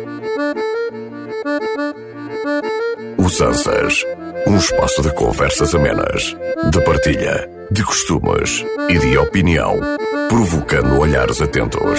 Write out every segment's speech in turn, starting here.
Os Ansas, um espaço de conversas amenas, de partilha, de costumes e de opinião, provocando olhares atentos.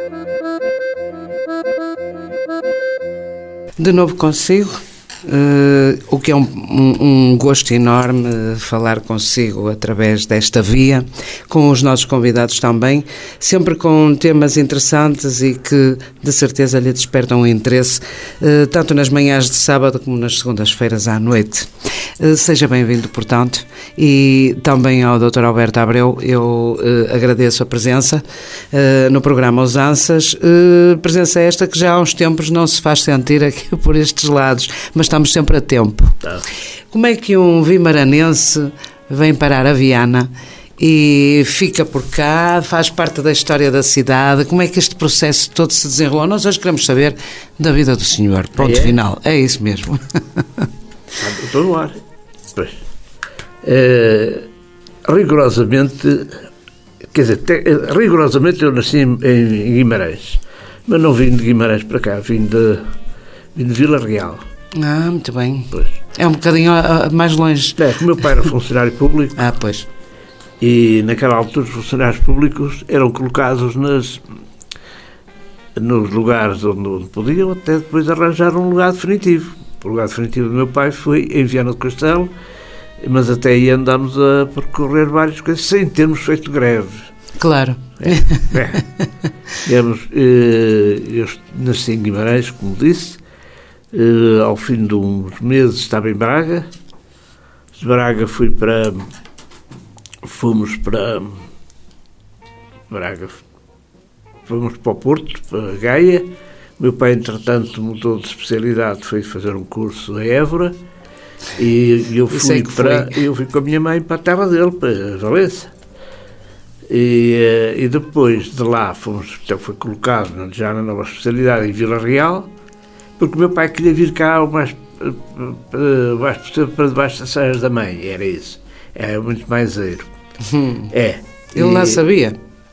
De novo consigo, o que é um gosto enorme falar consigo através desta via, com os nossos convidados também, sempre com temas interessantes e que de certeza lhe despertam o interesse, tanto nas manhãs de sábado como nas segundas-feiras à noite. Seja bem-vindo, portanto, e também ao Dr. Alberto Abreu, eu agradeço a presença no programa Os Ansas, presença esta que já há uns tempos não se faz sentir aqui por estes lados, mas estamos sempre a tempo. Como é que um vimaranense vem parar a Viana e fica por cá, faz parte da história da cidade? Como é que este processo todo se desenrolou? Nós hoje queremos saber da vida do senhor, ponto final. É isso mesmo. Estou no ar. Pois. Rigorosamente, quer dizer, rigorosamente eu nasci em Guimarães, mas não vim de Guimarães para cá, vim de Vila Real. Ah, muito bem. Pois. É um bocadinho mais longe. O meu pai era funcionário público. Pois. E naquela altura os funcionários públicos eram colocados nos lugares onde podiam, até depois arranjar um lugar definitivo. O lugar definitivo do meu pai foi em Viana do Castelo, mas até aí andámos a percorrer várias coisas sem termos feito greve. Claro. Eu nasci em Guimarães, como disse. Ao fim de uns meses estava em Braga. De Braga fomos para o Porto, para Gaia. Meu pai, entretanto, mudou de especialidade, foi fazer um curso a Évora, e eu fui com a minha mãe para a terra dele, para Valença. E depois de lá foi colocado já na nova especialidade em Vila Real, porque o meu pai queria vir cá mais para debaixo das Serras da Mãe, era isso. Era muito mais eiro. Ele não sabia.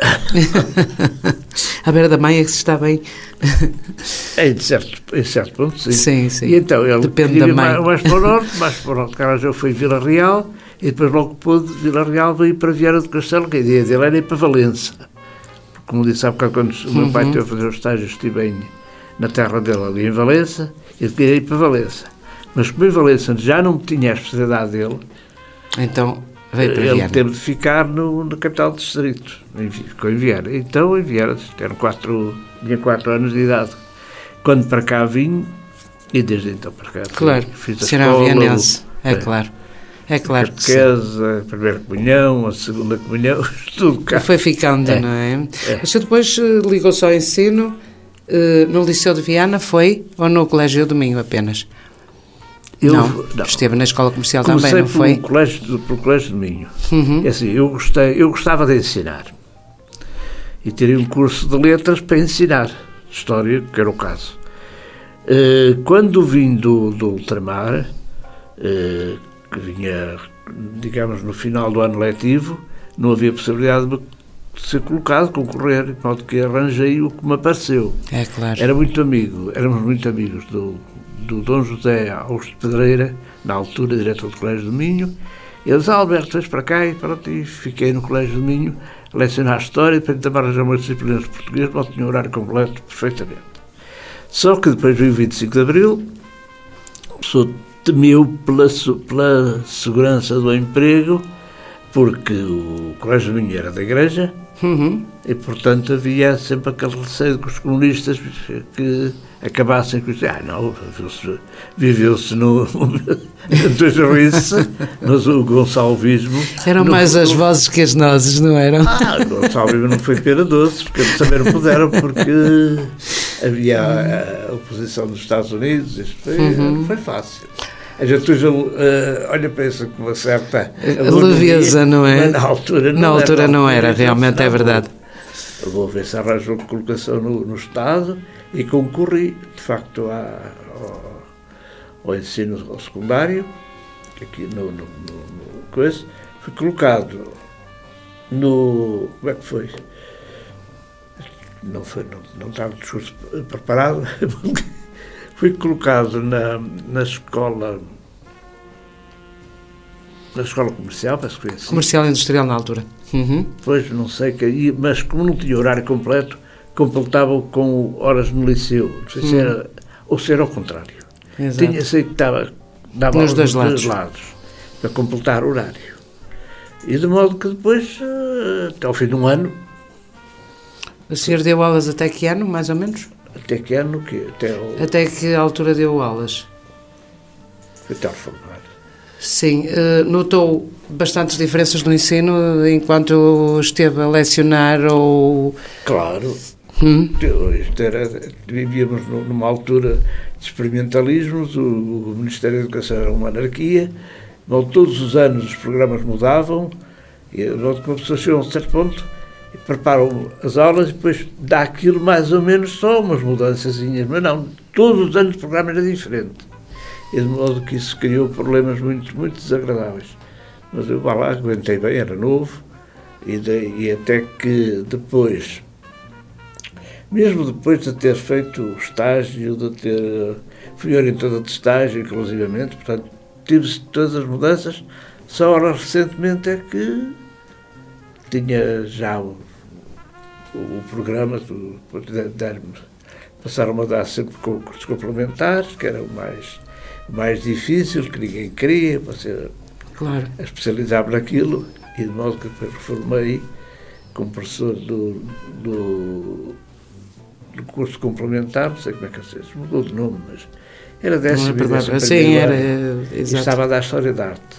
A beira da mãe é que se está bem. Em certo ponto, sim. Sim. E então ele depende da mãe. Mais para o norte, Carajó foi Vila Real, e depois logo depois de Vila Real veio para Viana do Castelo, que a ideia dele era ir para Valença. Como disse há bocado, quando o meu pai teve a fazer os estágios, estive na terra dele ali em Valença, e queria ir para Valença. Mas como em Valença já não tinha a especialidade dele, então veio para Viana. Ele teve de ficar na capital do distrito, ficou em Viana. Então, em Viana, tinha 4 anos de idade. Quando para cá vim, e desde então para cá, claro, fiz a será escola. Vianense, claro. É claro que sim. A primeira comunhão, a segunda comunhão, tudo cá. Foi ficando, não é? O senhor depois ligou-se ao ensino no Liceu de Viana, foi? Ou no Colégio do Minho apenas? Não. Esteve na escola comercial também, não foi? Pelo Colégio do Minho. É assim, eu gostava de ensinar. E teria um curso de letras para ensinar história, que era o caso. Quando vim do ultramar, que vinha, digamos, no final do ano letivo, não havia possibilidade de ser colocado, concorrer, de modo que arranjei o que me apareceu. É claro. Éramos muito amigos do Dom José Augusto Pedreira, na altura diretor do Colégio do Minho. Ele disse: Alberto, vens para cá, e fiquei no Colégio do Minho a lecionar História, e depois também arranjar uma disciplina de português, mas tinha um horário completo perfeitamente. Só que depois veio o 25 de Abril, a pessoa temeu pela segurança do emprego, porque o Colégio do Minho era da Igreja, e portanto havia sempre aquele receio que os comunistas que acabassem com isso. Não, viveu-se no mas o gonçalvismo... Eram mais as vozes que as nozes, não eram? O gonçalvismo não foi pera doce, porque eles também não puderam, porque havia a oposição dos Estados Unidos, isto foi fácil. A gente olha para isso com uma certa leveza, não é? Na altura não era, realmente é verdade. Vou ver se arranjo colocação no Estado, e concorri, de facto, ao ensino ao secundário, aqui no coisa. Fui colocado no... Como é que foi? Não estava o discurso preparado. Fui colocado na escola comercial, parece que foi assim. Comercial e industrial na altura. Depois não sei, mas como não tinha horário completo, completava com horas no liceu. Não sei se era, ou se era ao contrário. Exato. Sei que dava nos dois lados para completar o horário. E de modo que depois, até ao fim de um ano... O senhor deu aulas até que ano, mais ou menos? Até que ano? Até que altura deu aulas? Até ao formar. Sim. Notou bastantes diferenças no ensino enquanto esteve a lecionar ou... Claro. Vivíamos numa altura de experimentalismos, o Ministério da Educação era uma anarquia, todos os anos os programas mudavam, e uma pessoa chega a um certo ponto e preparam as aulas e depois dá aquilo mais ou menos só umas mudançazinhas, mas não, todos os anos o programa era diferente. E de modo que isso criou problemas muito, muito desagradáveis. Mas eu lá aguentei bem, era novo, e até que depois, mesmo depois de ter feito o estágio, fui orientador de estágio, inclusivamente, portanto, tive todas as mudanças, só agora recentemente é que tinha já o programa, passaram a dar sempre concursos complementares, que era o mais difícil, que ninguém queria, você a especializar naquilo, e de modo que depois reformei como professor do curso complementar, não sei como é que se mudou de nome, mas era 10º. Sim, era, e estava a dar História da Arte,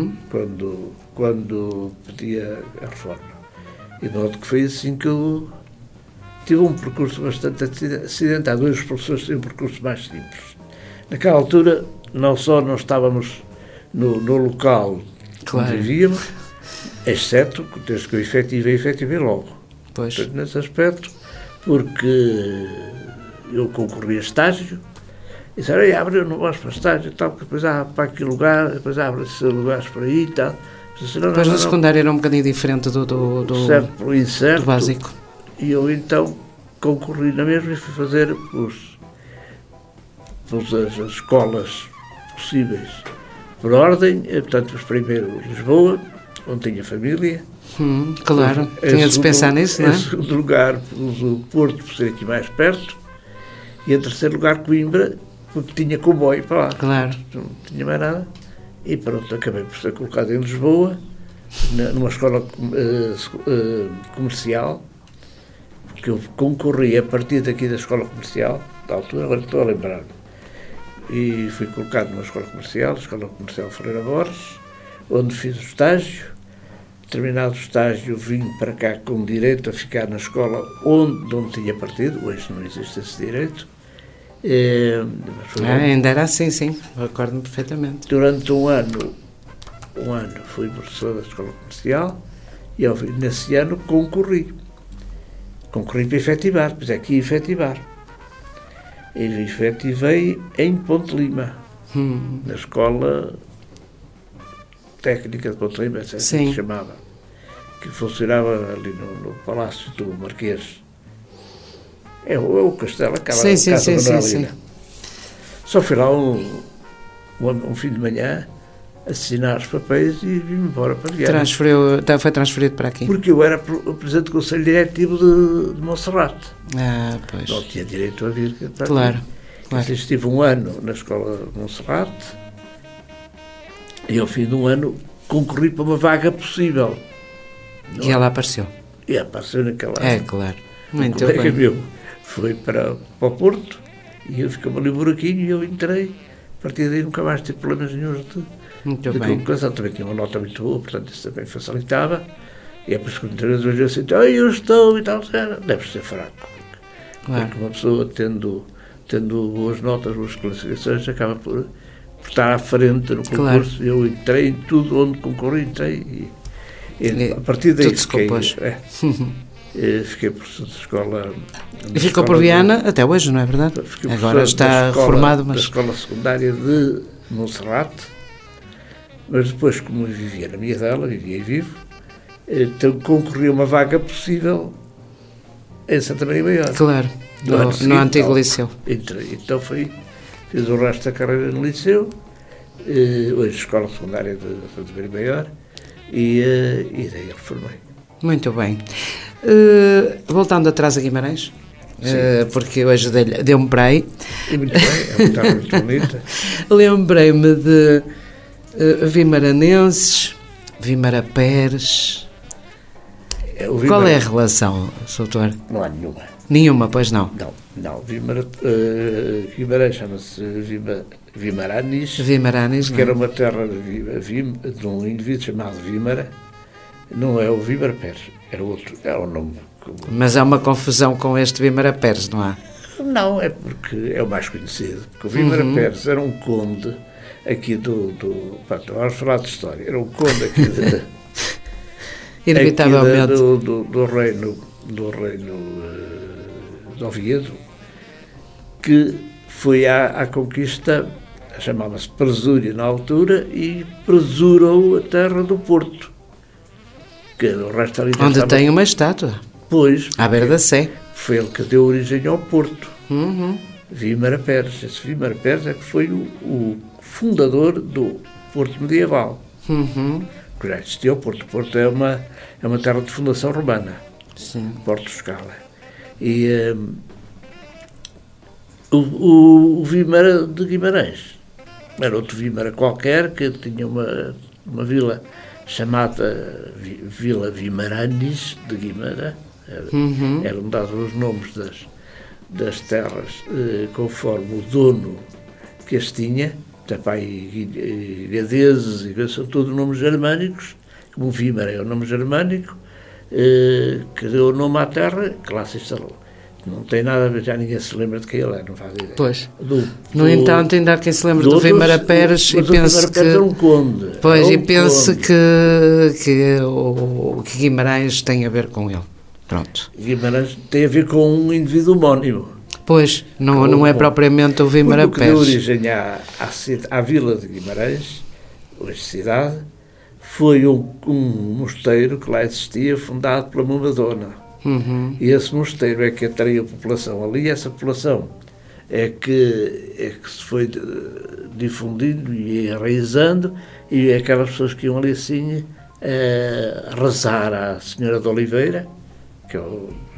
quando pedia a reforma. E de modo que foi assim que eu tive um percurso bastante acidentado. Hoje os professores têm um percurso mais simples. Naquela altura, não só não estávamos no local onde vivíamos, exceto desde que eu efetivei logo. Pois. Portanto, nesse aspecto, porque eu concorri a estágio, e disseram, eu não gosto para estágio, tal, porque depois há para aquele lugar, depois abre-se lugares por aí e tal. Depois no secundário era um bocadinho diferente do certo pelo incerto, do básico. E eu então concorri na mesma e fui fazer as escolas possíveis por ordem, portanto, primeiro Lisboa, onde tinha família. Claro, tinha de pensar nisso, não é? Em segundo lugar, o Porto, por ser aqui mais perto, e em terceiro lugar, Coimbra, porque tinha comboio para lá. Claro. Não tinha mais nada. E pronto, acabei por ser colocado em Lisboa, numa escola comercial, que eu concorri a partir daqui da escola comercial, da altura, agora estou a lembrar-me. E fui colocado numa escola comercial, a Escola Comercial Ferreira Borges, onde fiz o estágio. Terminado o estágio, vim para cá com direito a ficar na escola onde tinha partido. Hoje não existe esse direito. Ainda era assim, sim, recordo-me perfeitamente. Durante um ano fui professor da escola comercial e nesse ano concorri para efetivar, pois é que ia efetivar. E efetivei em Ponte Lima, na escola técnica de Ponte Lima, assim se chamava, que funcionava ali no Palácio do Marquês. É o castelo, aquela casa Manuelina. Só fui lá um fim de manhã assinar os papéis e vim embora para Viana. Foi transferido para aqui? Porque eu era o presidente do Conselho Diretivo de Monserrate. Pois. Não tinha direito a vir para claro. Assim, estive um ano na escola de Monserrate e ao fim de um ano concorri para uma vaga possível. E ela apareceu? E apareceu naquela ano. Claro. Um colega meu foi para o Porto e eu ficava ali um buraquinho e eu entrei. A partir daí nunca mais tive problemas nenhum de colocação. Também tinha uma nota muito boa, portanto isso também facilitava. E é por isso que muitas vezes eu assim, eu estou e tal, deve ser fraco. Claro. Porque uma pessoa tendo boas notas, boas classificações, acaba por estar à frente no concurso. Claro. Eu entrei em tudo onde concorri, entrei e a partir daí fiquei professor de escola. E ficou por Viana até hoje, não é verdade? Agora está reformado. Da escola secundária de Monserrate, mas depois, como eu vivia na minha dela, vivia e vivo, então concorri a uma vaga possível em Santa Maria Maior. Claro, no antigo liceu. Então foi fiz o resto da carreira no liceu, hoje Escola Secundária de Santo Tirso Maior, e daí reformei. Muito bem. Voltando atrás a Guimarães, porque hoje deu-me para aí. E muito bem, é uma terra muito bonita. Lembrei-me de vimaranenses, Vimara-Peres. Qual é a relação, doutor? Não há nenhuma. Nenhuma, pois não? Não. Guimarães chama-se Vimaranis, que era uma terra de um indivíduo chamado Vímara. Não é o Vimara-Peres, era outro, é o nome. Mas há uma confusão com este Vimara-Peres, não há? Não, é porque é o mais conhecido. Porque o Vimara-Peres era um conde aqui vamos falar de história, era um conde aqui inevitavelmente do reino de Oviedo, que foi à conquista, chamava-se Presúria na altura, e presurou a terra do Porto, que o resto ali onde tem uma estátua, pois, à beira da Sé. Foi ele que deu origem ao Porto. Vimara-Peres. Esse Vimara-Peres é que foi o fundador do Porto medieval. Que já existia o Porto. O Porto é uma terra de fundação romana. Sim. Porto Escala. E o Vímara de Guimarães era outro Vímara qualquer que tinha uma vila chamada Vila Vimaranis de Guimarães. Eram dados os nomes das terras conforme o dono que as tinha. Pai gadeses, e são todos nomes germânicos, como o Vímara é o nome germânico, que deu o nome à terra, que lá se instalou. Não tem nada a ver, já ninguém se lembra de quem ele é, não faz ideia. Pois. No entanto, ainda há quem se lembre do Vimara-Peres e pense que... era um conde. Pois, e pense que Guimarães tem a ver com ele. Pronto. Guimarães tem a ver com um indivíduo homónimo. Pois, não é propriamente o Vimara-Peres. O que deu origem à vila de Guimarães, hoje cidade, foi um mosteiro que lá existia, fundado pela Madonna. E esse mosteiro é que atraiu a população ali, e essa população é que se foi difundindo e enraizando, e aquelas pessoas que iam ali assim rezar à Senhora de Oliveira, que é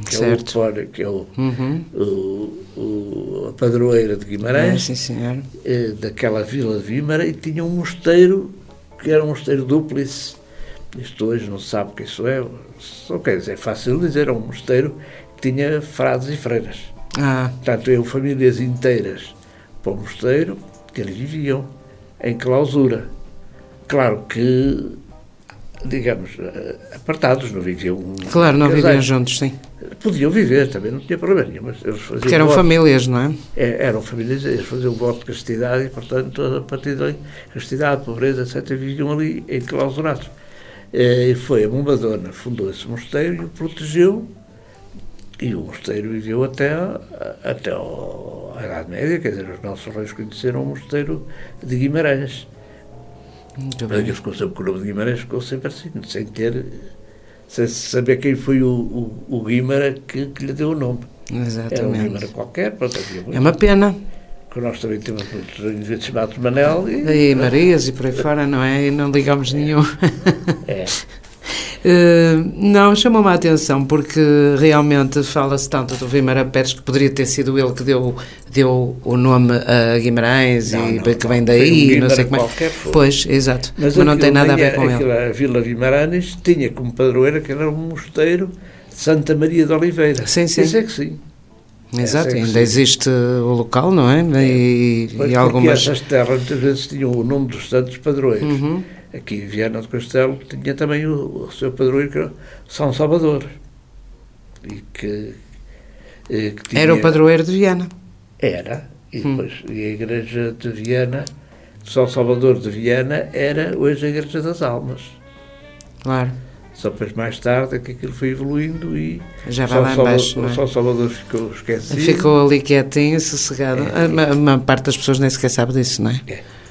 a padroeira de Guimarães, sim, senhor. Daquela vila de Vímara, e tinha um mosteiro que era um mosteiro dúplice. Isto hoje não se sabe o que isso é, só quer dizer, é fácil dizer, é um mosteiro que tinha frades e freiras. Portanto, iam famílias inteiras para o mosteiro, que eles viviam em clausura. Claro que, digamos, apartados, não viviam. Claro, não viviam juntos, sim. Podiam viver, também não tinha problema nenhum, mas eles faziam. Porque eram famílias, não é? Eram famílias, eles faziam o voto de castidade e, portanto, a partir daí, castidade, pobreza, etc., viviam ali enclausurados. E foi a Madonna, fundou esse mosteiro e o protegeu, e o mosteiro viveu até a Idade Média, quer dizer, os nossos reis conheceram o mosteiro de Guimarães. Muito bem. Ele ficou sempre com o nome de Guimarães, ficou sempre assim, sem saber quem foi o Guimara que lhe deu o nome. Exatamente. Era um Guimara qualquer, pronto, é uma pena. Que nós também temos muitos indivíduos chamados Manel. E Marias e por aí fora, não é? E não ligamos nenhum. Não, chamou-me a atenção porque realmente fala-se tanto do Vimara-Peres que poderia ter sido ele que deu o nome a Guimarães que vem daí, não sei como é. Pois, exato, mas não tem nada a ver com ele. A Vila Vimaranes tinha como padroeira que era um mosteiro de Santa Maria de Oliveira. Sim. Isso é que sim. Exato, ainda existe o local, não é? E algumas... essas terras muitas vezes tinham o nome dos santos padroeiros. Aqui em Viana do Castelo tinha também o seu padroeiro, que era São Salvador. E que tinha... Era o padroeiro de Viana. Era. E depois e a igreja de Viana, São Salvador de Viana, era hoje a Igreja das Almas. Claro. Só depois mais tarde é que aquilo foi evoluindo e já vai lá embaixo, não é? São Salvador ficou esquecido. Ficou ali quietinho, sossegado. A maior parte das pessoas nem sequer sabe disso, não é?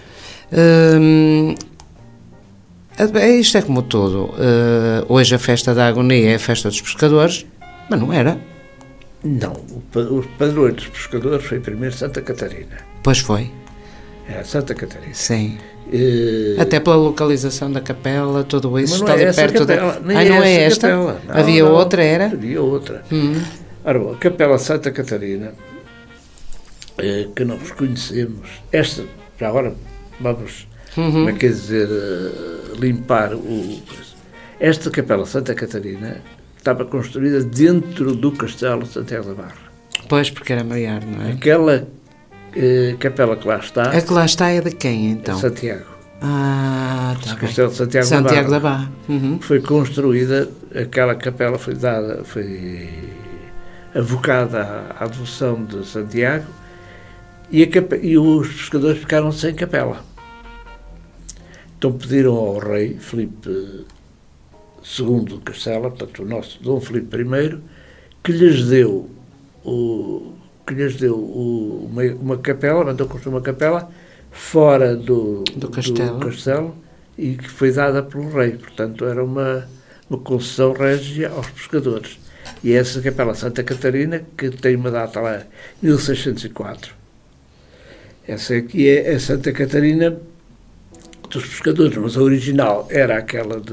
Isto é como tudo. Hoje a festa da agonia é a festa dos pescadores, mas não era. Não, o padroeiro dos pescadores foi primeiro Santa Catarina. Pois foi. Era Santa Catarina. Sim. Até pela localização da capela, tudo isso está ali perto da... não é esta? Capela. Não, havia outra, era? Havia outra. Ora bom, a Capela Santa Catarina, que nós conhecemos, esta, já agora vamos, como é que quer dizer, limpar o... Esta Capela Santa Catarina estava construída dentro do Castelo de Santiago da Barra. Pois, porque era maior, não é? Aquela capela que lá está... A que lá está é de quem, então? Santiago. Tá o Castelo de Santiago da Barra. Foi construída, aquela capela foi avocada à devoção de Santiago e os pescadores ficaram sem capela. Então pediram ao rei Filipe II de Castela, portanto o nosso Dom Filipe I, que lhes deu uma capela, mandou construir uma capela fora do castelo e que foi dada pelo rei. Portanto, era uma concessão régia aos pescadores. E essa capela Santa Catarina, que tem uma data lá, 1604. Essa aqui é a Santa Catarina dos pescadores, mas a original era aquela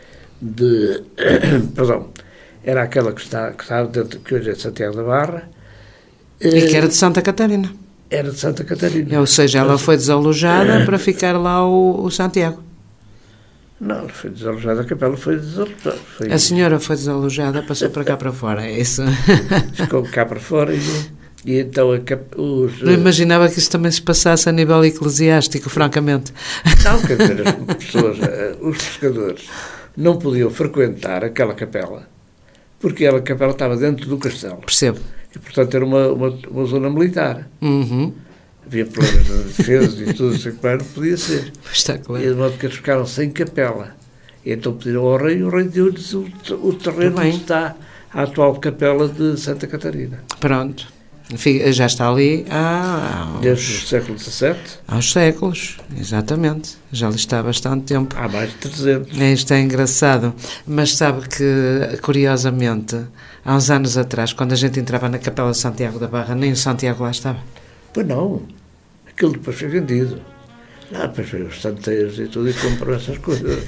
era aquela que está dentro, que hoje é Santiago da Barra. E que era de Santa Catarina. Era de Santa Catarina. Ou seja, ela foi desalojada para ficar lá o Santiago. Não, foi desalojada, a capela foi desalojada. A senhora foi desalojada, passou para cá para fora, é isso? Ficou cá para fora e então Não imaginava que isso também se passasse a nível eclesiástico, francamente. Não, quer dizer, as pessoas, os pescadores, não podiam frequentar aquela capela, porque aquela capela estava dentro do castelo. Percebo. E, portanto, era uma zona militar. Havia problemas de defesa e tudo isso que não podia ser. Está claro. E de modo que eles ficaram sem capela. E então pediram ao rei, e o rei deu-lhes o terreno onde está a atual capela de Santa Catarina. Pronto. Já está ali desde o século XVII. Aos séculos, exatamente. Já ali está há bastante tempo. Há mais de 300. Isto é engraçado. Mas sabe que, curiosamente, há uns anos atrás, quando a gente entrava na Capela de Santiago da Barra, nem o Santiago lá estava. Pois não. Aquilo depois foi vendido. Depois veio os santeiros e tudo e comprou essas coisas.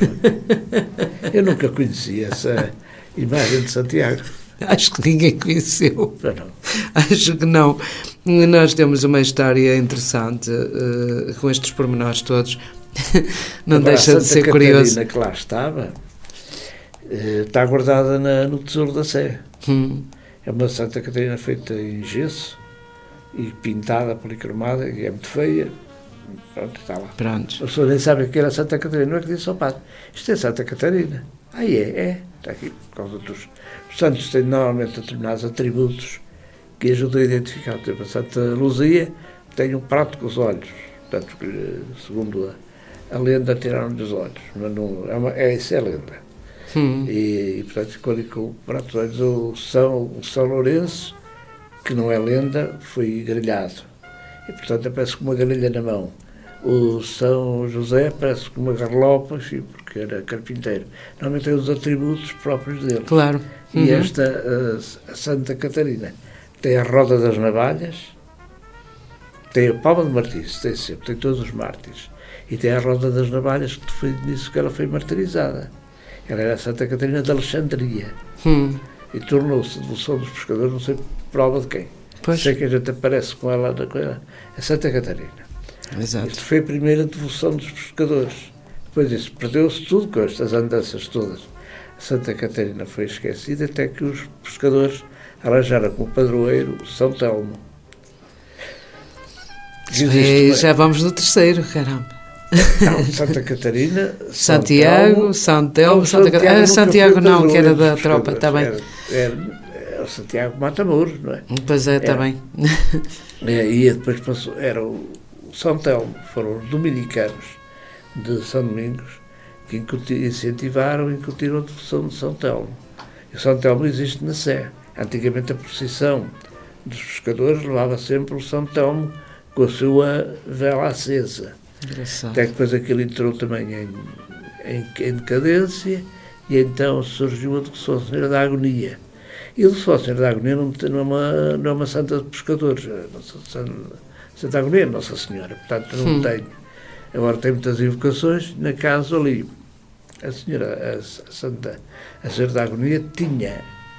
Eu nunca conhecia essa imagem de Santiago. Acho que ninguém conheceu. Não. Acho que não. Nós temos uma história interessante com estes pormenores todos. Não agora, deixa de ser curioso. A Santa Catarina que lá estava está guardada no Tesouro da Sé. É uma Santa Catarina feita em gesso e pintada, policromada, e é muito feia. Pronto, está lá. Pronto. A pessoa nem sabe que era Santa Catarina. Não é que disse ao padre, isto é Santa Catarina. Está aqui, por causa dos... Os santos têm normalmente determinados atributos que ajudam a identificar. Por exemplo, a Santa Luzia tem um prato com os olhos. Portanto, segundo a lenda, tiraram-lhe os olhos. Mas não, essa é a lenda. E, portanto, ficou ali com o prato dos olhos. O São Lourenço, que não é lenda, foi grelhado. E, portanto, aparece com uma grelha na mão. O São José aparece com uma garlopa, enfim, porque era carpinteiro. Normalmente tem os atributos próprios dele. Claro. E esta, a Santa Catarina, tem a roda das navalhas, tem a palma de martírio, tem todos os mártires, e tem a roda das navalhas, que foi nisso que ela foi martirizada. Ela era a Santa Catarina de Alexandria. E tornou-se devoção dos pescadores, não sei prova de quem. Pois. Sei que a gente aparece com ela, a Santa Catarina. Exato. Isto foi a primeira devoção dos pescadores. Depois disso, perdeu-se tudo com estas andanças todas. Santa Catarina foi esquecida até que os pescadores arranjaram como padroeiro São Telmo. Já vamos no terceiro, caramba. Não, Santa Catarina, Santiago, São Telmo, Santa Catarina. Santiago não, que era da tropa, está bem. Era o Santiago Matamoros, não é? Pois é, está bem. E depois passou, era o São Telmo, foram os dominicanos de São Domingos, que incentivaram e incutiram a devoção de São Telmo. E o São Telmo existe na Sé. Antigamente a procissão dos pescadores levava sempre o São Telmo com a sua vela acesa. Engraçado. Até que depois aquilo entrou também em decadência e então surgiu a devoção Senhora da Agonia. E o São Senhor da Agonia não é uma santa de pescadores. Santa Agonia é Nossa Senhora, portanto não tenho. Agora tem muitas invocações. Na casa ali, a Senhora da Agonia tinha,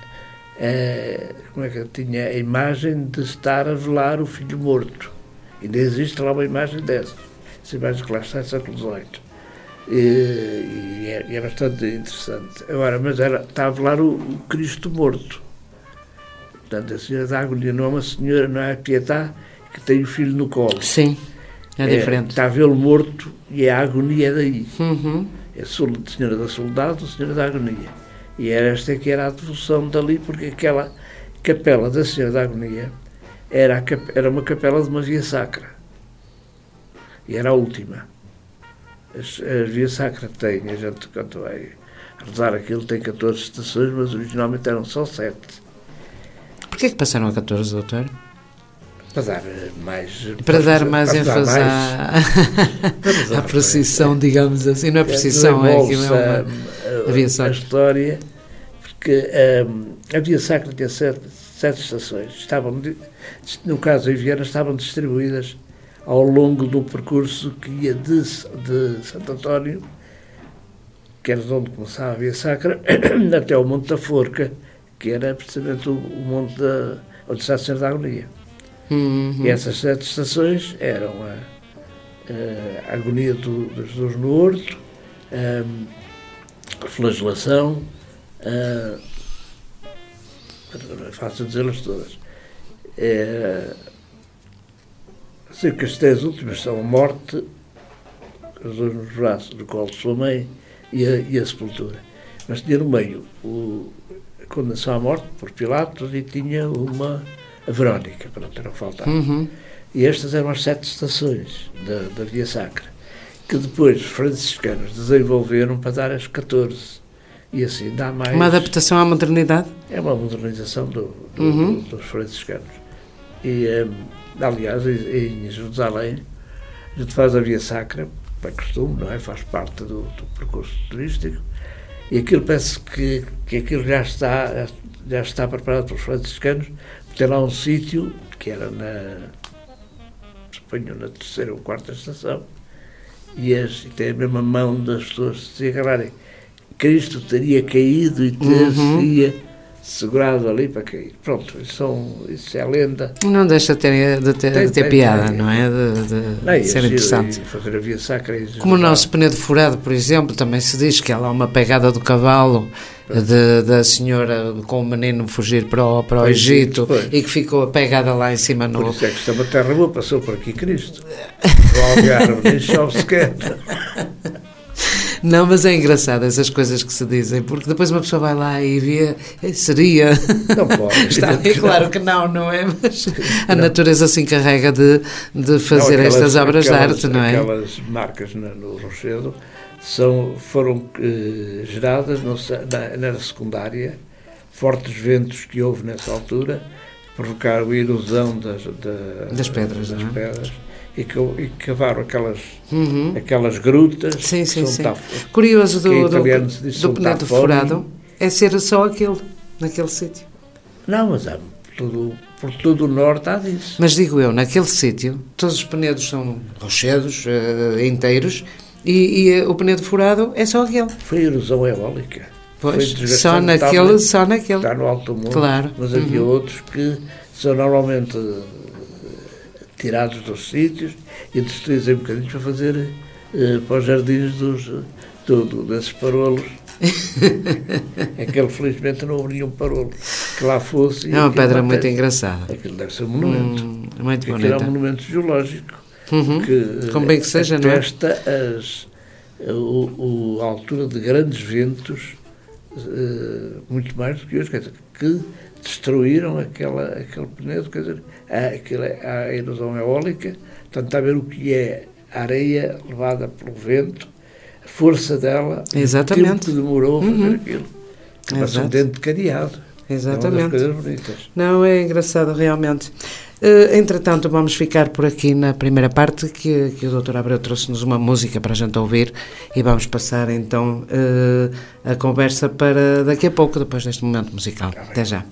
tinha a imagem de estar a velar o filho morto. Ainda existe lá uma imagem dessa. Essa imagem que lá está, século XVIII. E é bastante interessante. Agora, mas está a velar o Cristo morto. Portanto, a Senhora da Agonia não é uma senhora, não é a Pietà que tem o filho no colo. Sim, é diferente. Está a vê-lo morto e a agonia é daí. É a Senhora da Soldado, a Senhora da Agonia. E esta que era a devoção dali, porque aquela capela da Senhora da Agonia era uma capela de uma via sacra. E era a última. A via sacra tem, a gente quando vai rezar aquilo tem 14 estações, mas originalmente eram só 7. Porquê que passaram a 14, doutor? Para dar mais... Para dar mais ênfase à procissão, digamos assim. Não é procissão, é uma aviação. A história, porque a via sacra tinha 7 estações. No caso, em Viana, estavam distribuídas ao longo do percurso que ia de Santo António, que era de onde começava a via sacra, até ao Monte da Forca, que era precisamente o monte onde está a Senhora da Agonia. E essas 7 estações eram a agonia dos Jesus no horto, a flagelação, é fácil dizê-las todas. Sei que as 10 últimas são a morte, Jesus nos braços do colo de sua mãe e a sepultura. Mas tinha no meio a condenação à morte por Pilatos e tinha a Verónica, para não faltar. E estas eram as 7 estações da Via Sacra, que depois os franciscanos desenvolveram para dar as 14. E assim dá mais... Uma adaptação à modernidade? É uma modernização dos franciscanos. E, aliás, em Jerusalém, a gente faz a Via Sacra, é costume, não é? Faz parte do percurso turístico, e aquilo parece que aquilo já está preparado pelos franciscanos. Tem lá um sítio, que era suponho, na 3ª ou 4ª estação, e tem a mesma mão das pessoas se agarrarem. Cristo teria caído e teria segurado ali para cair. Pronto, isso é lenda. Não deixa de ter piada, não é? De ser interessante. Fazer a Via Sacra. Como o nosso Penedo Furado, por exemplo, também se diz que há lá uma pegada do cavalo da senhora com o menino fugir para o Egito e que ficou pegada lá em cima no... Por isso é que está uma terra boa, passou por aqui Cristo. O Algarve nem chove sequer. Não, mas é engraçado essas coisas que se dizem, porque depois uma pessoa vai lá e vê, seria... Não pode. É claro que não é? Mas a natureza se encarrega de fazer estas obras de arte, não é? Aquelas marcas no Rochedo foram geradas na era secundária, fortes ventos que houve nessa altura, provocaram a erosão das pedras, e cavaram aquelas grutas. Sim. Curioso do Penedo Furado é ser só naquele sítio. Não, mas há por todo o norte há disso. Mas digo eu, naquele sítio, todos os penedos são rochedos inteiros e o Penedo Furado é só aquele. Foi erosão eólica. Pois, só naquele. Está no alto mundo, claro. Mas havia outros que são normalmente tirados dos sítios e destruídos em bocadinhos para fazer para os jardins desses parolos. Aquele, felizmente, não houve nenhum parolo que lá fosse. É uma pedra muito engraçada. Aquilo deve ser um monumento. Muito bonito. Aquilo é um monumento geológico. Como bem que seja, não é? Atesta a altura de grandes ventos, muito mais do que hoje, quer dizer, que destruíram aquele Penedo, quer dizer, a erosão eólica, portanto, está a ver o que é a areia levada pelo vento, a força dela, exatamente, o tempo que demorou a fazer aquilo. Mas um dente cadeado. Exatamente. É uma das coisas bonitas. Não, é engraçado realmente. Entretanto, vamos ficar por aqui na primeira parte, que o Dr. Abreu trouxe-nos uma música para a gente ouvir, e vamos passar então a conversa para daqui a pouco, depois deste momento musical. Até já.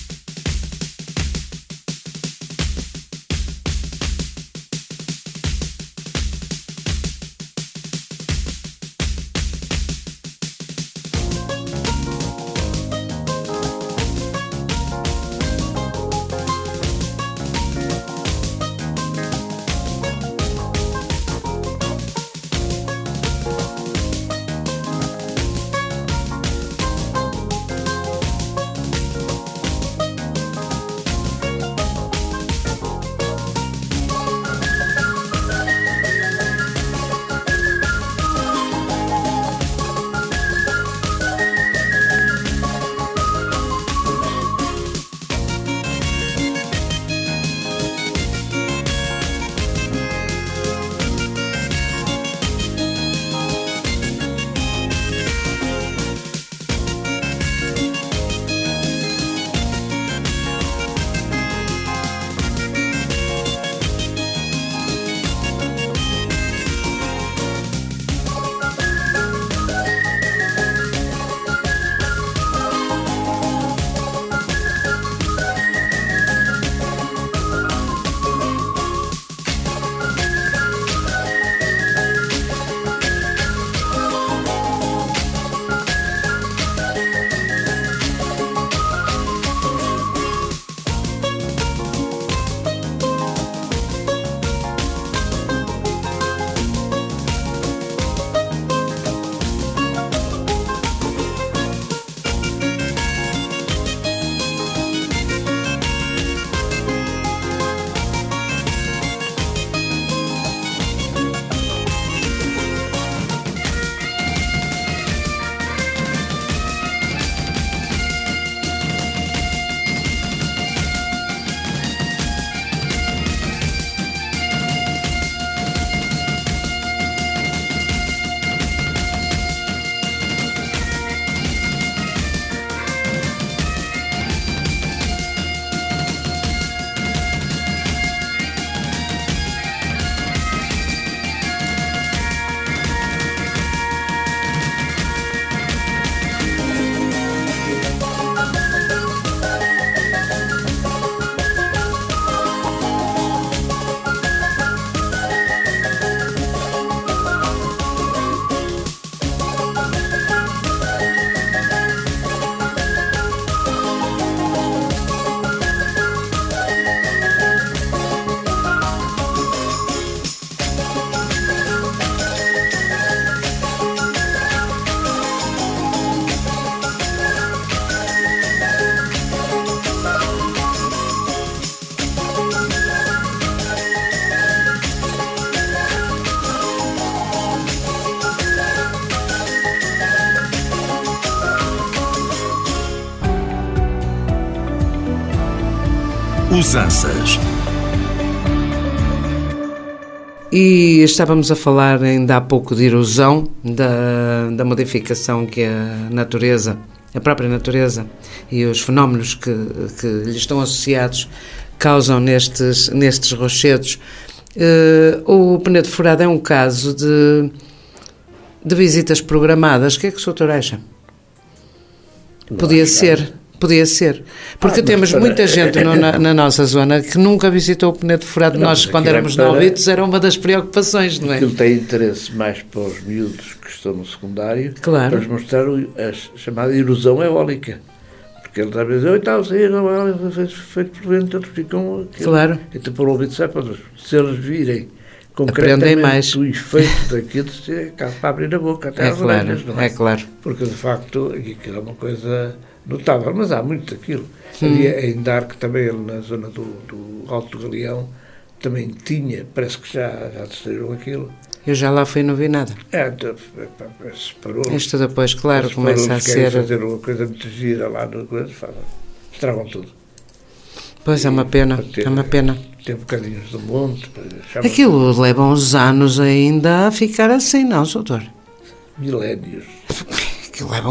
Usanças. E estávamos a falar ainda há pouco de erosão, da modificação que a natureza, a própria natureza e os fenómenos que lhe estão associados causam nestes rochedos. O Penedo Furado é um caso de visitas programadas. O que é que o doutor acha? Podia ser. Porque temos muita gente na nossa zona que nunca visitou o Penedo Furado. Nós, quando éramos novitos, era uma das preocupações, não é? Aquilo tem interesse mais para os miúdos que estão no secundário, claro, para lhes mostrar a chamada erosão eólica. Porque eles às vezes, está a sair a eólica, feito por vento, eles ficam... Claro. Então, por ouvido, se eles virem concretamente o efeito daquilo, é caso para abrir a boca, até às orelhas, não é? É claro. Porque, de facto, aquilo é uma coisa notável, mas há muito daquilo. Havia em Darque também, na zona do Alto do Galeão, também tinha, parece que já destruíram aquilo. Eu já lá fui e não vi nada. Parou. Isto depois, claro, começa a ser... fazer uma coisa muito gira lá no coisa, estragam tudo. Pois é uma pena, é uma pena. Tem bocadinhos do monte. Aquilo leva uns anos ainda a ficar assim, não, doutor? Milénios. Aquilo leva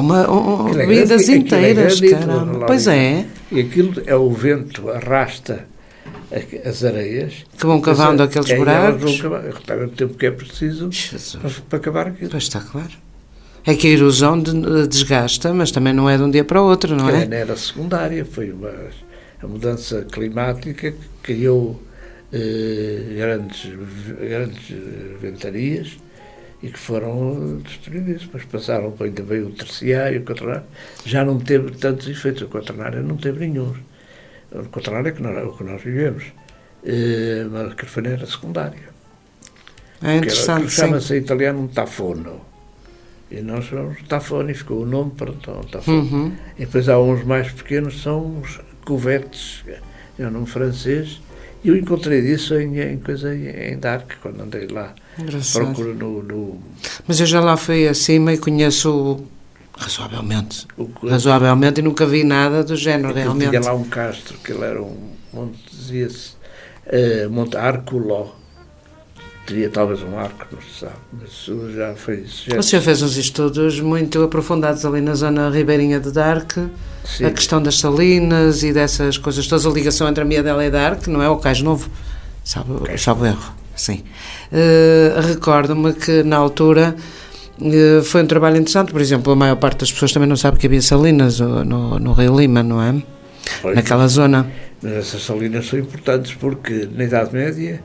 vidas inteiras, caramba. Pois é. E aquilo é o vento, arrasta as areias. Que vão cavando aqueles buracos. Repara o tempo que é preciso para acabar aquilo. Pois está claro. É que a erosão desgasta, mas também não é de um dia para o outro, não é? Não era secundária, foi a mudança climática que criou grandes ventanias e que foram destruídas. Depois passaram, ainda veio o terciário, o quaternário, já não teve tantos efeitos. O quaternário não teve nenhum. O quaternário é o que nós vivemos. Mas a grafana era secundária. É interessante, chama-se em italiano um tafono. E nós chamamos tafone, e ficou o nome para tafone. E depois há uns mais pequenos, são os cuvetes, é o nome francês. E eu encontrei disso em Dark, quando andei lá. Procuro no... Mas eu já lá fui acima e conheço razoavelmente. Razoavelmente, e nunca vi nada do género, realmente. Tinha lá um castro, que ele era um monte, dizia-se, Monte Arculó. Teria talvez um arco, não se sabe, mas isso já foi isso. O senhor fez uns estudos muito aprofundados ali na zona ribeirinha de Dark, sim. A questão das salinas e dessas coisas, toda a ligação entre a Miadela e Dark, não é? O Cais Novo, sabe o erro, sim. Recordo-me que na altura foi um trabalho interessante, por exemplo, a maior parte das pessoas também não sabe que havia salinas no Rio Lima, não é? Pois, naquela zona. Mas essas salinas são importantes porque na Idade Média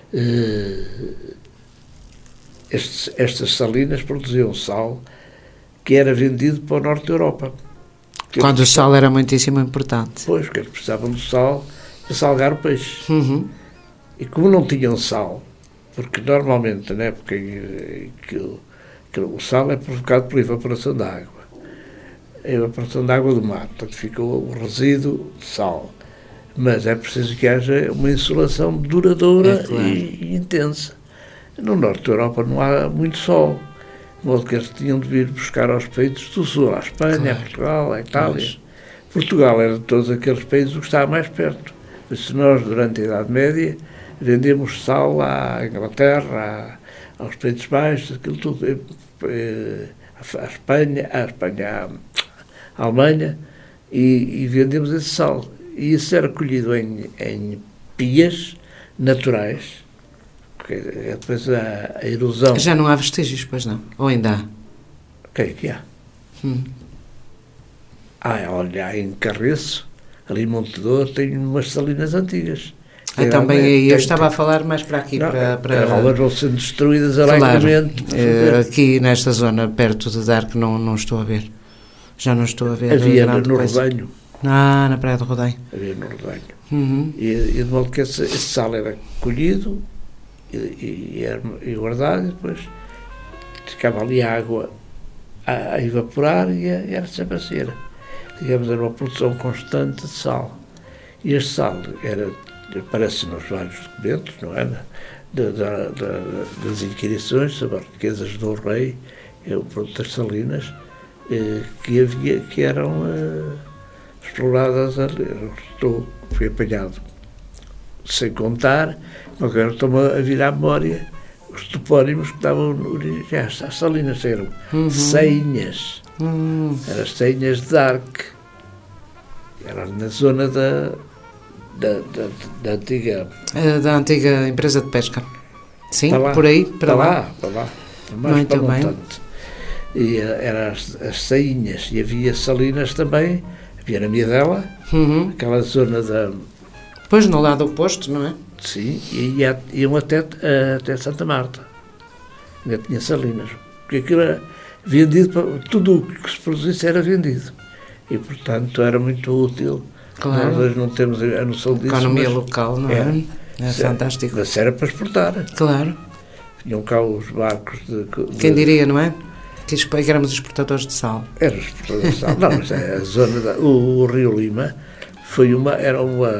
estas salinas produziam sal que era vendido para o norte da Europa. Quando o sal era muitíssimo importante. Pois, porque eles precisavam do sal para salgar o peixe. E como não tinham sal, porque normalmente na época em que o sal é provocado pela evaporação da água. A evaporação da água do mar, portanto fica o resíduo de sal. Mas é preciso que haja uma insolação duradoura e intensa. No norte da Europa não há muito sol, de modo que eles tinham de vir buscar aos peitos do sul, à Espanha, a Portugal, à Itália. Portugal era de todos aqueles países o que estava mais perto. Mas se nós, durante a Idade Média, vendemos sal à Inglaterra, aos Países Baixos, aquilo tudo, à Espanha, à Alemanha, e vendemos esse sal. E isso era colhido em pias naturais, porque depois a erosão... Já não há vestígios, pois não? Ou ainda há? O que é que há? Olha, em Carriço, ali em Montedor, tem umas salinas antigas. Também aí, eu estava a falar mais para aqui, para elas vão sendo destruídas alegremente. Claro, aqui nesta zona, perto de Dark, não estou a ver. Já não estou a ver. Havia no Rodanho. Na Praia do Rodanho. Havia no Rodanho. E de modo que esse sal era colhido e guardado, e depois ficava ali a água a evaporar e era sempre assim. Digamos, era uma produção constante de sal. E este sal aparece nos vários documentos, não é? Das inquirições sobre as riquezas do rei, o produto das salinas, que eram exploradas ali. Fui apanhado sem contar, agora estou-me a vir à memória os topónimos que davam origem às salinas. Eram Ceinhas, eram as Ceinhas de Dark, era na zona da antiga... Da antiga empresa de pesca. Sim, para lá, por aí, para lá. Mais muito para bem. montante. E eram as Ceinhas, e havia salinas também, havia na Miadela, aquela zona da... Pois, no lado oposto, não é? Sim, e iam até Santa Marta. Ainda tinha salinas. Porque aquilo era vendido, tudo o que se produzisse era vendido. E, portanto, era muito útil. Claro. Nós hoje não temos a noção disso. Economia local, não é? É fantástico. Mas era para exportar. Claro. Vinham cá os barcos de... Quem diria, não é? Que éramos exportadores de sal. Éramos exportadores de sal. Não, mas a zona... O Rio Lima era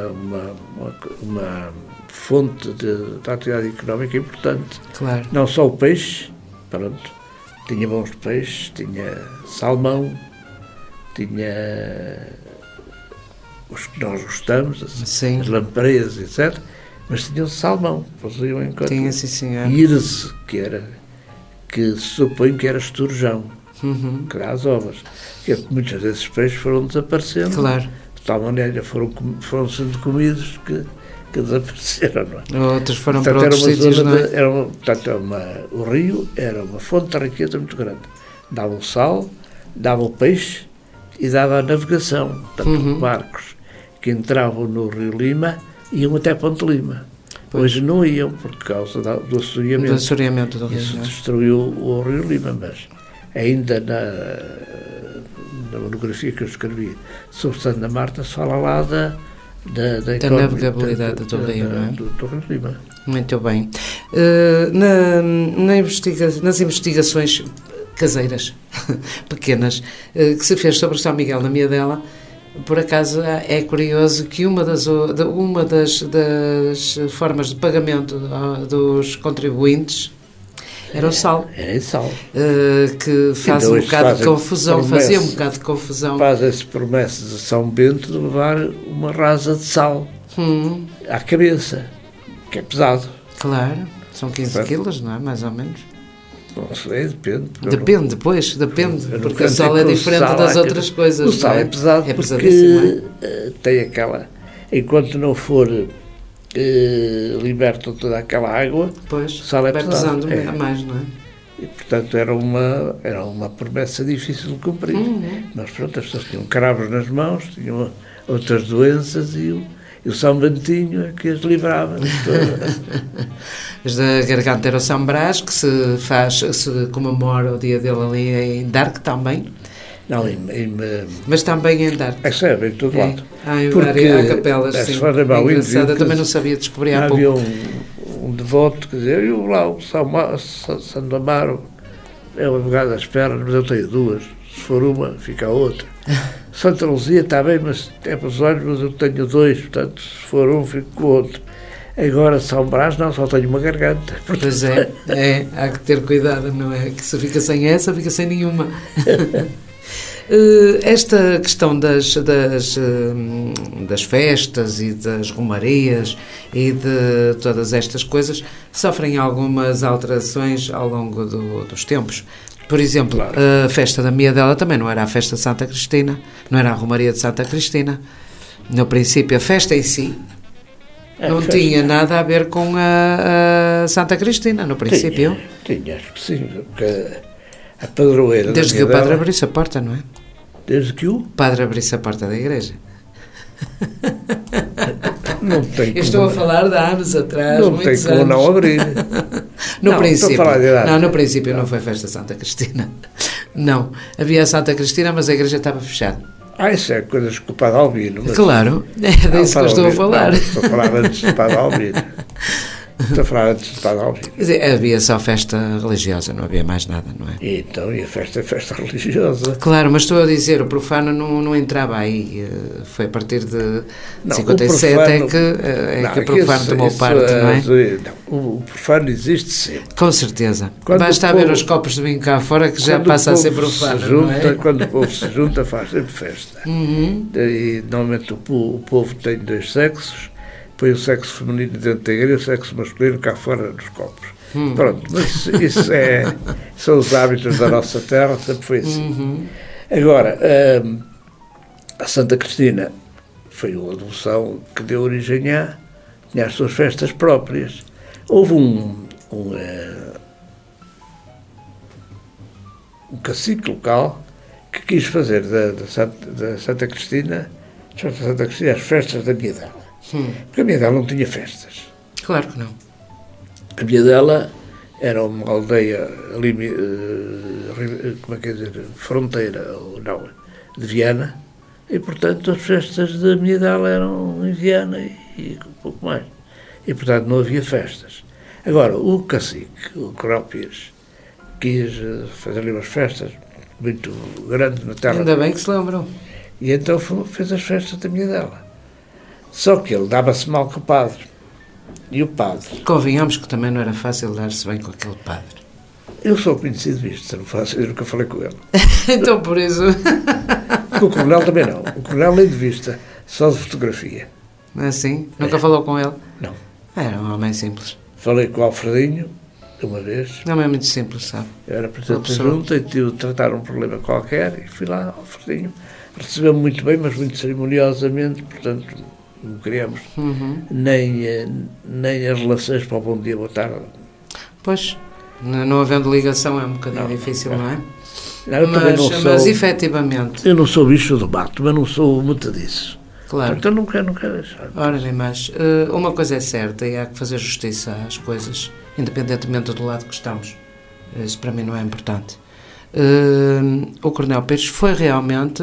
uma fonte de atividade económica importante. Claro. Não só o peixe, pronto, tinha bons peixes, tinha salmão, tinha os que nós gostamos, as lampreas, etc., mas tinham salmão, produziam enquanto... Tinha, sim, senhor. Irse, que se supõe que era esturjão, que dá as ovas. Porque muitos desses peixes foram desaparecendo. Claro. De tal maneira foram sendo comidos que que desapareceram, não é? Outros foram Portanto, para outros sítios, não é? O rio era uma fonte de riqueza muito grande. Dava o sal, dava o peixe e dava a navegação. Portanto, barcos que entravam no Rio Lima iam até Ponte Lima. Hoje não iam por causa do assoreamento. Do assoreamento do rio. Isso destruiu o Rio Lima, mas ainda na monografia que eu escrevi sobre Santa Marta se fala lá da navegabilidade do rio, não é? Do Rio Lima. Muito bem. Nas investigações caseiras, pequenas, que se fez sobre São Miguel na Miadela, por acaso é curioso que uma das formas de pagamento dos contribuintes era o sal. Era em sal. Que faz um bocado de confusão, fazia um bocado de confusão. Fazem-se promessas a São Bento de levar uma rasa de sal à cabeça, que é pesado. Claro, são 15 quilos, não é? Mais ou menos. Não sei, depende. Depende, porque o sal é diferente das outras coisas. O sal é pesado porque tem aquela... Enquanto não for liberta toda aquela água, pois, o sal é pesado. Vai pesando mais, não é? E, portanto, era uma promessa difícil de cumprir. Mas, pronto, as pessoas tinham cravos nas mãos, tinham outras doenças e o São Bentinho é que as livrava. Os da Garganta era o São Brás, que se comemora o dia dele ali em Dark também. Não, mas também em Dark. Em todo lado. Há capelas, sim. Engraçado, eu também não sabia descobrir há pouco. Havia um devoto, quer dizer, eu lá, o Santo Amaro, é uma vegada às pernas, mas eu tenho duas. Se for uma, fica a outra. Santa Luzia está bem, mas é para os olhos, mas eu tenho dois, portanto, se for um, fico com o outro. Agora, São Brás, não, só tenho uma garganta. Pois há que ter cuidado, não é? Que se fica sem essa, fica sem nenhuma. Esta questão das festas e das romarias e de todas estas coisas sofrem algumas alterações ao longo dos tempos. Por exemplo, claro. A festa da Miadela também não era a festa de Santa Cristina, não era a romaria de Santa Cristina. No princípio, a festa em si não tinha nada a ver com a Santa Cristina, no princípio. Tinha, acho que sim, porque a padroeira desde que o padre abrisse a porta, não é? Desde que o padre abrisse a porta da igreja. Não tem como, estou a falar de anos atrás, não tem como anos. Não abrir. No princípio não foi festa Santa Cristina. Não, havia a Santa Cristina, mas a igreja estava fechada. Isso é coisas que o Padre Albino. Mas... Claro, é disso que eu estou a falar. Não, estou a falar antes do Padre Albino. Estou a falar antes do Padre Albino. Quer dizer, havia só festa religiosa, não havia mais nada, não é? E a festa é festa religiosa. Claro, mas estou a dizer, o profano não entrava aí. Foi a partir de 57 que o profano tomou parte, não é? O profano existe sempre. Com certeza. Basta haver os copos de vinho cá fora que já passa a ser profano, não é? Quando o povo se junta, faz sempre festa. E normalmente o povo tem dois sexos. Põe o sexo feminino dentro da igreja e o sexo masculino cá fora nos copos. Pronto, mas isso são os hábitos da nossa terra, sempre foi assim. Agora, a Santa Cristina foi uma devoção que deu origem tinha as suas festas próprias. Houve um cacique local que quis fazer da Santa Cristina as festas da Miadela. Porque a Miadela não tinha festas. Claro que não. A Miadela era uma aldeia fronteira de Viana, e portanto as festas da Miadela eram em Viana e um pouco mais. E portanto não havia festas. Agora, o cacique, o Coronel Pires, quis fazer ali umas festas muito grandes na terra. Ainda bem que se lembram. E então fez as festas da Miadela. Só que ele dava-se mal com o padre. E o padre... Convenhamos que também não era fácil dar-se bem com aquele padre. Eu sou conhecido disto, não faço, eu nunca falei com ele. Então, por isso... Com o coronel também não. O coronel nem de vista, só de fotografia. Assim? Nunca falou com ele? Não. Era um homem simples. Falei com o Alfredinho, uma vez. Não é muito simples, sabe? Eu era presidente da junta e tive de tratar um problema qualquer e fui lá, Alfredinho. Recebeu-me muito bem, mas muito cerimoniosamente, portanto... não criamos, nem as relações para o bom dia, boa tarde. Pois, não havendo ligação é um bocadinho difícil, não é? Não, eu também não sou, mas efetivamente... Eu não sou bicho do mato, mas não sou muito disso. Claro. Então não quero deixar. Ora, nem mais. Uma coisa é certa e há que fazer justiça às coisas, independentemente do lado que estamos. Isso para mim não é importante. O Coronel Pires foi realmente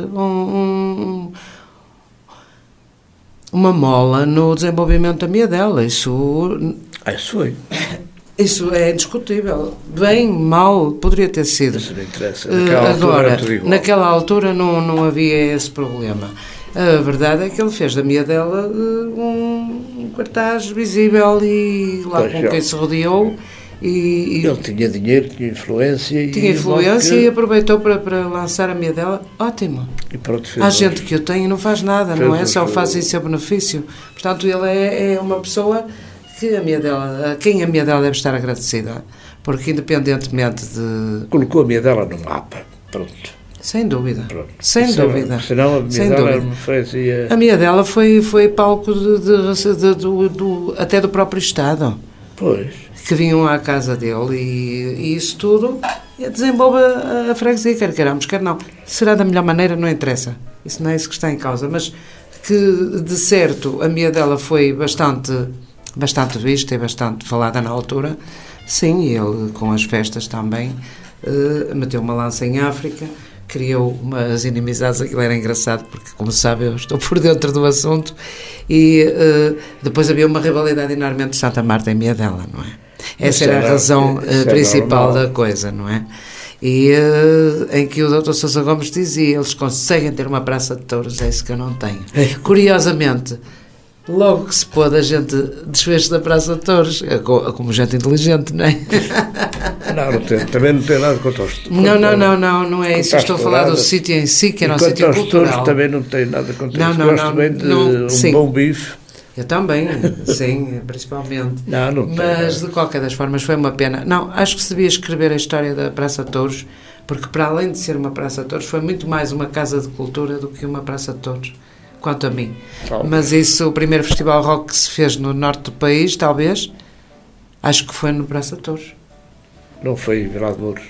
uma mola no desenvolvimento da Miadela. Isso foi. Isso é indiscutível. Bem, mal, poderia ter sido. Isso não interessa. Naquela altura não havia esse problema. A verdade é que ele fez da Miadela um cartaz visível e lá com quem se rodeou. E ele tinha dinheiro, tinha influência. E aproveitou para lançar a Miadela. Ótimo. E pronto, há gente que o tem e não faz nada, não é? Só faz em seu benefício. Portanto, ele é uma pessoa que a quem a Miadela deve estar agradecida. Porque independentemente de... Colocou a Miadela no mapa. Pronto. Sem dúvida. Pronto. Sem dúvida. Senão a Miadela me fazia... A Miadela foi palco até do próprio Estado. Pois. Que vinham à casa dele e isso tudo desenvolve a freguesia, quer queiramos, quer não. Será da melhor maneira, não interessa. Isso não é isso que está em causa. Mas que, de certo, a Miadela foi bastante vista e bastante falada na altura. Sim, ele, com as festas também, meteu uma lança em África, criou umas inimizades, aquilo era engraçado, porque, como sabe, eu estou por dentro do assunto, e depois havia uma rivalidade enorme entre Santa Marta e Miadela, não é? Essa era a razão principal da coisa, não é? E em que o Dr. Sousa Gomes dizia, eles conseguem ter uma praça de touros, é isso que eu não tenho. Curiosamente, logo que se pôde, a gente desfez da Praça de Touros, como gente inteligente, não é? Também não tem nada contra os touros. Não é isso. Estou a falar do sítio em si, que era um sítio cultural. Quanto aos touros também não tem nada contra isso. Gosto bem de um bom bife. Eu também, sim, principalmente. Mas, de qualquer das formas, foi uma pena. Acho que se devia escrever a história da Praça de Touros, porque, para além de ser uma Praça de Touros, foi muito mais uma casa de cultura do que uma Praça de Touros. Quanto a mim. Mas isso, o primeiro festival rock que se fez no norte do país, talvez, acho que foi no Praça de Touros. Não foi em Vilar de Mouros?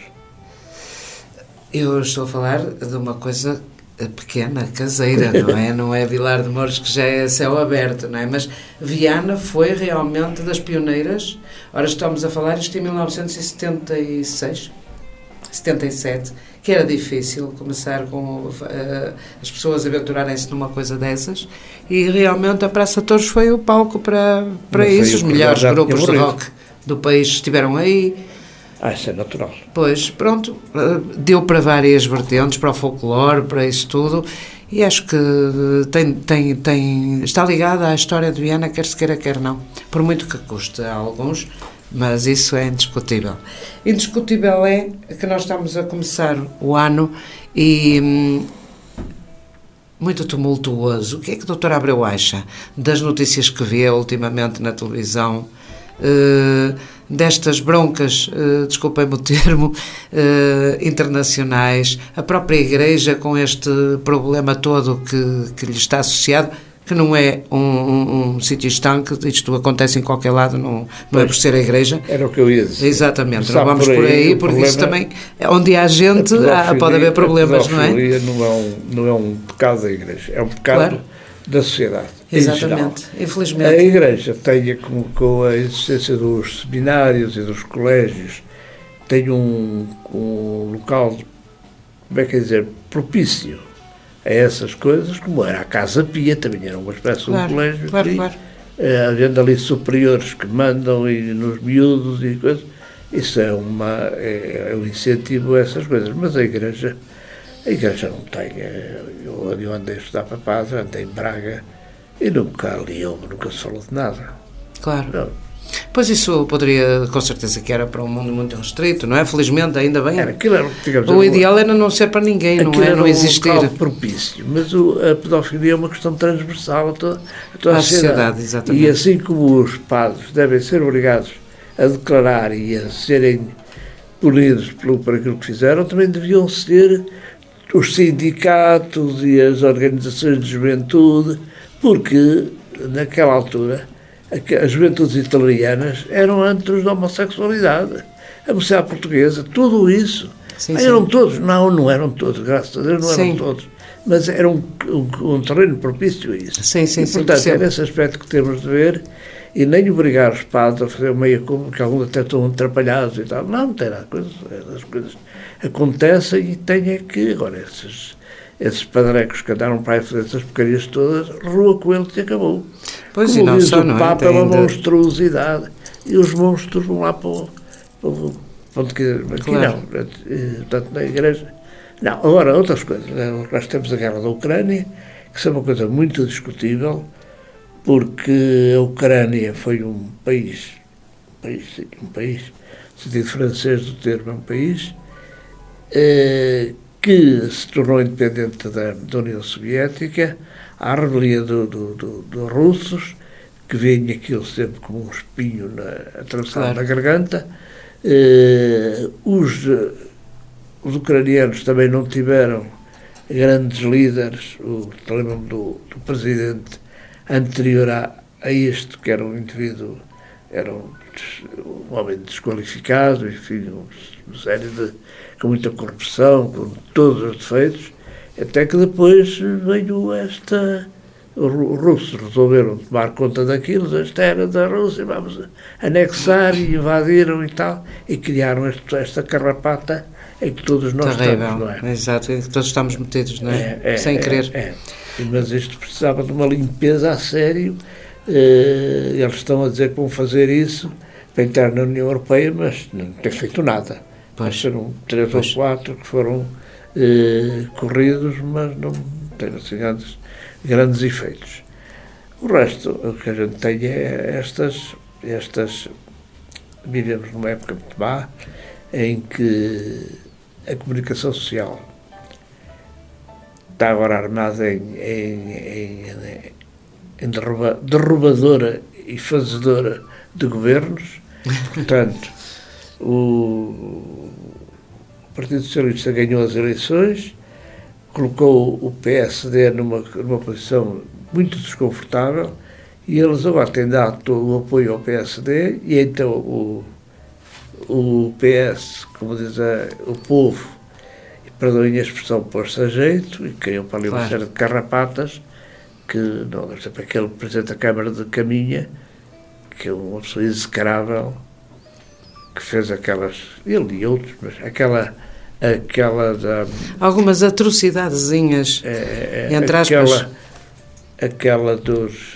Eu estou a falar de uma coisa pequena, caseira, não é? Não é Vilar de Mouros, que já é céu aberto, não é? Mas Viana foi realmente das pioneiras. Ora, estamos a falar isto em 1976, 77, que era difícil começar com as pessoas aventurarem-se numa coisa dessas, e realmente a Praça de Touros foi o palco para isso. Os melhores grupos de rock do país estiveram aí. Isso é natural. Pois, pronto, deu para várias vertentes, para o folclore, para isso tudo, e acho que está ligada à história de Viana, quer se queira, quer não, por muito que custe a alguns. Mas isso é indiscutível. Indiscutível é que nós estamos a começar o ano e muito tumultuoso. O que é que o Dr. Abreu acha das notícias que vê ultimamente na televisão, destas broncas, desculpem-me o termo, internacionais, a própria Igreja com este problema todo que lhe está associado, que não é um sítio estanque, isto acontece em qualquer lado, não é por ser a Igreja. Era o que eu ia dizer. Exatamente, não vamos por aí, porque isso também, onde há gente, pode haver problemas, não é? A pedofilia não é um pecado da Igreja, é um pecado da sociedade. Exatamente, infelizmente. A Igreja tem, com a existência dos seminários e dos colégios, tem um local, como é que é dizer, propício a essas coisas, como era a Casa Pia, também era uma espécie de um colégio. Claro. Havendo ali superiores que mandam e nos miúdos e coisas, isso é um incentivo a essas coisas. Mas a Igreja não tem. Eu andei a estudar para padre, andei em Braga e nunca se falou de nada. Claro. Não. Pois isso poderia, com certeza que era para um mundo muito restrito, não é? Felizmente, ainda bem. O ideal era não ser para ninguém, não existir. Era um local propício, mas a pedofilia é uma questão transversal a toda a sociedade. Exatamente. E assim como os padres devem ser obrigados a declarar e a serem punidos por aquilo que fizeram, também deviam ser os sindicatos e as organizações de juventude, porque naquela altura, as juventudes italianas eram antros da homossexualidade. A mocidade portuguesa, tudo isso. Sim, eram todos? Não eram todos, graças a Deus, não eram todos. Mas era um terreno propício a isso. Sim, e, portanto, é nesse aspecto que temos de ver, e nem obrigar os padres a fazer o meia-culpa, porque alguns até estão atrapalhados e tal. Não tem nada. As coisas acontecem e tem é que, agora, esses padrecos que andaram para aí fazer essas porcarias todas, rua com eles e acabou. Pois, como e não diz só, o não Papa, é? é uma monstruosidade. E os monstros vão lá para onde quer. Aqui claro. não. Portanto, na igreja. Não, agora, outras coisas. Nós temos a guerra da Ucrânia, que é uma coisa muito discutível, porque a Ucrânia foi um país, no sentido francês do termo, é um país, que se tornou independente da União Soviética, à revelia dos russos, que veem aquilo sempre como um espinho atravessado na garganta. Os ucranianos também não tiveram grandes líderes. Lembro-me do presidente anterior a isto, que era um indivíduo, era um homem desqualificado, enfim, com muita corrupção, com todos os defeitos, até que depois veio os russos resolveram tomar conta daquilo, esta era da Rússia, vamos anexar, e invadiram e tal, e criaram esta carrapata em que todos nós estamos, não é? Exato, em que todos estamos metidos, não é? Sem querer. Mas isto precisava de uma limpeza a sério. Eles estão a dizer que vão fazer isso para entrar na União Europeia, mas não tem feito nada. Foram 3 ou 4 que foram corridos, mas não tem assim grandes efeitos. O resto, o que a gente tem é estas vivemos numa época muito má, em que a comunicação social está agora armada em derrubadora e fazedora de governos. Portanto, o Partido Socialista ganhou as eleições, colocou o PSD numa posição muito desconfortável, e eles agora têm dado todo o apoio ao PSD, e então o PS, como diz o povo, perdoem a expressão, pôs-se a jeito, e criam para ali uma série de carrapatas, que, não, por exemplo, aquele Presidente da Câmara de Caminha, que é uma pessoa execrável, que fez aquelas, ele e outros, mas aquela da... Algumas atrocidadezinhas, entre aspas. Aquela dos...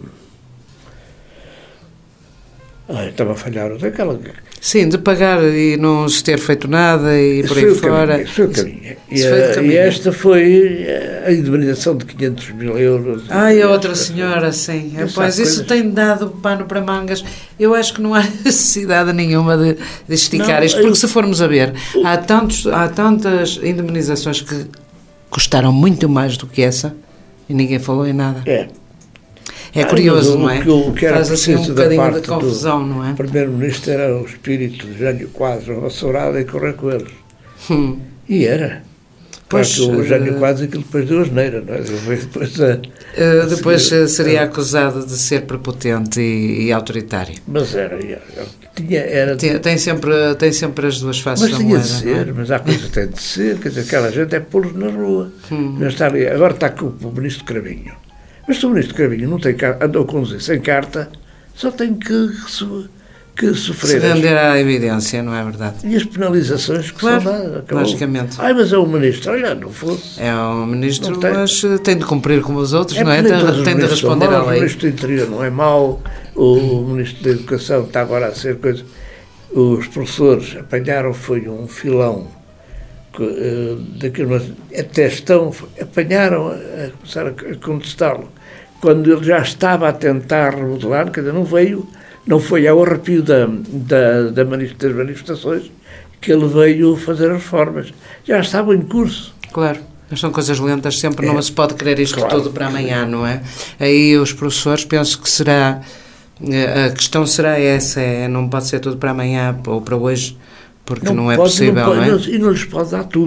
estava a falhar aquela... Sim, de pagar e não se ter feito nada e por aí fora. Isso foi o caminho. E esta foi a indemnização de 500 mil euros. A outra senhora, sim. Pois isso tem dado pano para mangas. Eu acho que não há necessidade nenhuma de esticar isto, porque se formos a ver, há tantas indemnizações que custaram muito mais do que essa e ninguém falou em nada. É curioso, não é? O que era faz assim um bocadinho de confusão, não é? O Primeiro-Ministro era o espírito de Jânio Quadros, vassourado e correr com eles. E era. Pois, o Jânio Quadros aquilo depois deu asneira, não é? Depois seria acusado de ser prepotente e autoritário. Mas era. Tem sempre as duas faces da moeda. Mas tinha de ser, mas há coisa que tem de ser, quer dizer, aquela gente é pô-los na rua. Não está ali. Agora está com o Ministro Cravinho. Mas se o Ministro Cravinho não tem andou a conduzir sem carta, só tem que sofrer. Se render à evidência, não é verdade? E as penalizações que são dadas. Logicamente. Mas é o Ministro. Olha, não fosse. É o Ministro, mas tem de cumprir como os outros, não é? Tem de responder à lei. O Ministro do Interior não é mau, o Ministro da Educação está agora a ser coisa... Os professores apanharam, foi um filão daquilo, até apanharam a começar a contestá-lo quando ele já estava a tentar remodelar, quer dizer, não foi ao arrepio das manifestações que ele veio fazer as reformas, já estavam em curso. Claro, mas são coisas lentas, sempre não se pode querer isto tudo para amanhã, não é? Aí os professores, penso que será, a questão será essa, não pode ser tudo para amanhã ou para hoje, porque não é possível, não é? E não lhes pode dar tudo.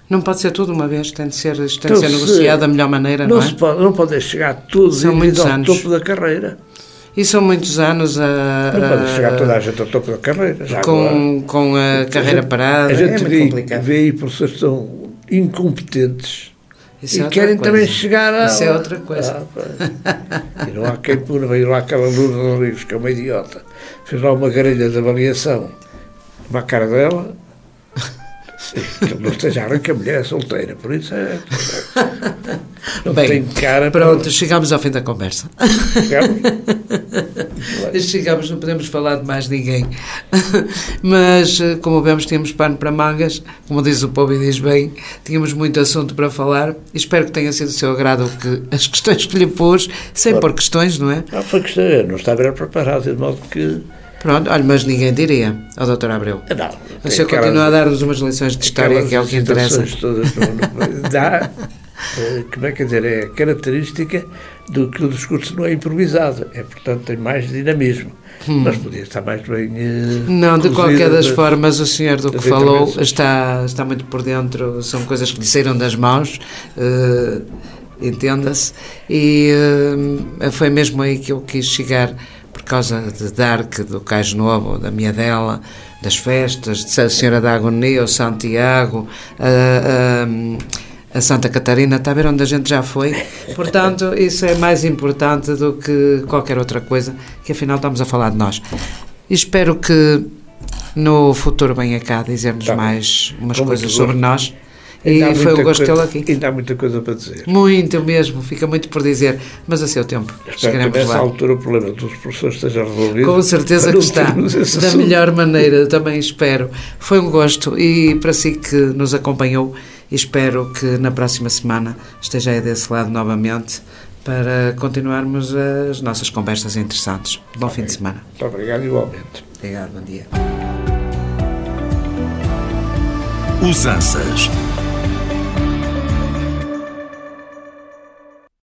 Não pode ser tudo uma vez, tem de ser negociado da melhor maneira, não é? Não pode chegar tudo ao topo da carreira. E são muitos anos Não pode chegar toda a gente ao topo da carreira. Com a carreira parada, a gente muito complicado. vê aí professores que são incompetentes e querem também chegar a... Isso é outra coisa. E não há quem pura, veio lá aquela Lourdes Rodrigues, que é uma idiota, fez lá uma grelha de avaliação na cara dela, que não esteja a arrancar, a mulher é solteira, por isso é... Não Bem, tem cara... Pronto, chegamos ao fim da conversa. Chegamos? Chegamos, não podemos falar de mais ninguém. Mas, como vemos, tínhamos pano para mangas, como diz o povo e diz bem, tínhamos muito assunto para falar. Espero que tenha sido do seu agrado as questões que lhe pus, sem pôr questões, não é? Não foi questão, eu não estava preparado, de modo que... Pronto, olha, mas ninguém diria ao Dr. Abreu. Não. O senhor continua a dar-nos umas lições de história, que é o que interessa. Todas dá, como é que dizer, é característica do que o discurso não é improvisado, portanto tem mais dinamismo, mas podia estar mais bem não, de qualquer das formas, o senhor do que falou está muito por dentro, são coisas que lhe saíram das mãos, entenda-se, e foi mesmo aí que eu quis chegar, por causa de Dark, do Cais Novo, da Miadela, das festas, da Senhora da Agonia, o Santiago, a Santa Catarina, está a ver onde a gente já foi. Portanto, isso é mais importante do que qualquer outra coisa, que afinal estamos a falar de nós. E espero que no futuro venha cá dizermos mais umas coisas sobre nós. E foi um gosto tê-lo aqui. Ainda há muita coisa para dizer. Muito mesmo, fica muito por dizer, mas a seu tempo. Espero que nessa altura o problema dos professores esteja resolvido. Com certeza que está, da melhor maneira, também espero. Foi um gosto e para si que nos acompanhou, espero que na próxima semana esteja aí desse lado novamente para continuarmos as nossas conversas interessantes. Bom fim de semana. Muito obrigado, igualmente. Obrigado, bom dia. Usanças.